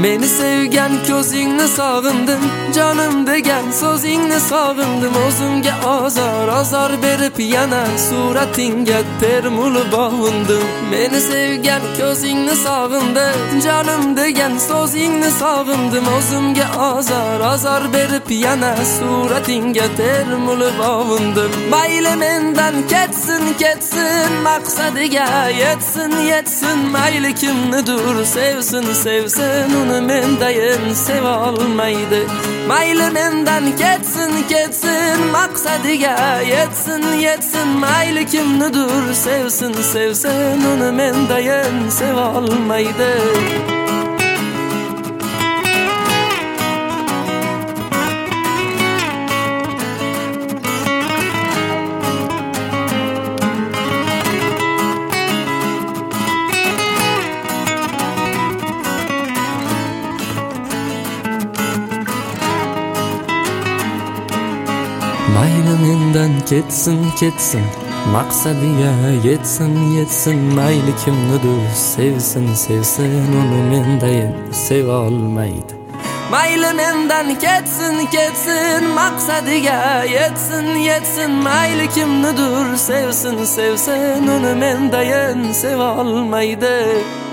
Meni sevgen ko'zingni sog'indim, jonim degan so'zingni sog'indim. O'zimga azor berib yana suratingga termulib ovundim. Meni sevgen ko'zingni sog'indim, jonim degan so'zingni sog'indim. O'zimga azor berib yana suratingga termulib ovundim. Mayli mendan ketsin maqsadiga yetsin. Mayli kimnidir sevsin uni mendayin seva olmaydi. Mayli mendan ketsin maqsadiga yetsin. Mayli kimnidir sevsin uni mendayin seva olmaydi. Mayli mendan ketsin maqsadiga yetsin. Mayli kimnidir sevsin uni mendayin seva olmaydi. Mayli mendan ketsin maqsadiga yetsin. Mayli kimnidir sevsin uni mendayin seva olmaydi.